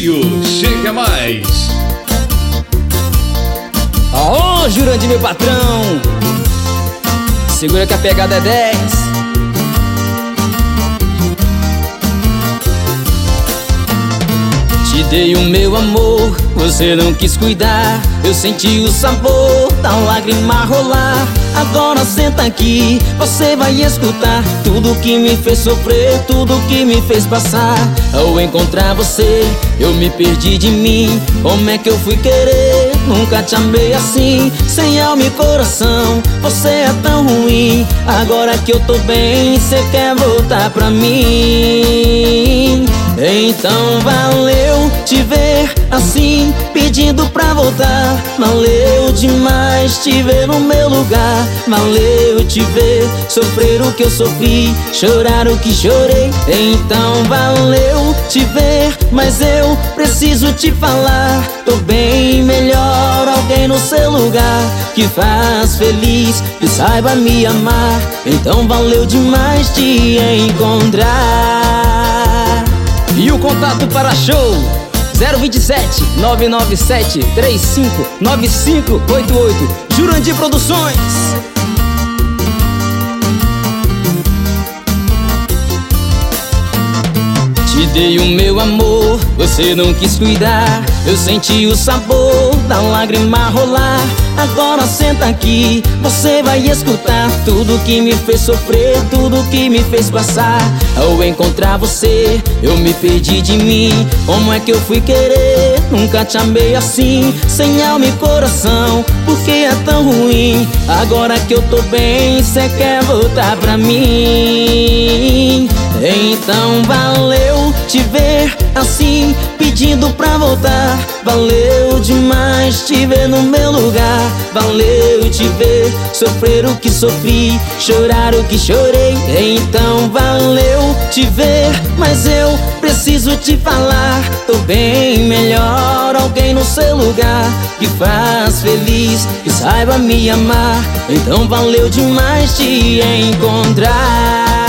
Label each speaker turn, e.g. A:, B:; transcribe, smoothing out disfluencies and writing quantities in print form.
A: Trio Chega Mais.
B: Aô, Jurandir, meu patrão, segura que a pegada é 10. Te dei o meu amor, você não quis cuidar. Eu senti o sabor da lágrima rolar. Agora senta aqui, você vai escutar tudo que me fez sofrer, tudo que me fez passar. Ao encontrar você, eu me perdi de mim. Como é que eu fui querer? Nunca te amei assim, sem alma e coração. Você é tão ruim. Agora que eu tô bem, cê quer voltar pra mim. Então valeu te ver assim, pedindo pra voltar. Valeu demais te ver no meu lugar. Valeu te ver sofrer o que eu sofri, chorar o que chorei. Então valeu te ver, mas eu preciso te falar. Tô bem melhor, alguém no seu lugar que faz feliz, que saiba me amar. Então valeu demais te encontrar. E o contato para show 027 997 35 9588 Jurandir Produções. Te dei o meu amor, você não quis cuidar. Eu senti o sabor da lágrima rolar. Agora senta aqui, você vai escutar tudo que me fez sofrer, tudo que me fez passar. Ao encontrar você, eu me perdi de mim. Como é que eu fui querer? Nunca te amei assim, sem alma e coração. Por que é tão ruim? Agora que eu tô bem, cê quer voltar pra mim. Então valeu te ver assim, pedindo pra voltar. Valeu demais te ver no meu lugar. Valeu te ver sofrer o que sofri, chorar o que chorei. Então valeu te ver, mas eu preciso te falar. Tô bem melhor, alguém no seu lugar que faz feliz, que saiba me amar. Então valeu demais te encontrar.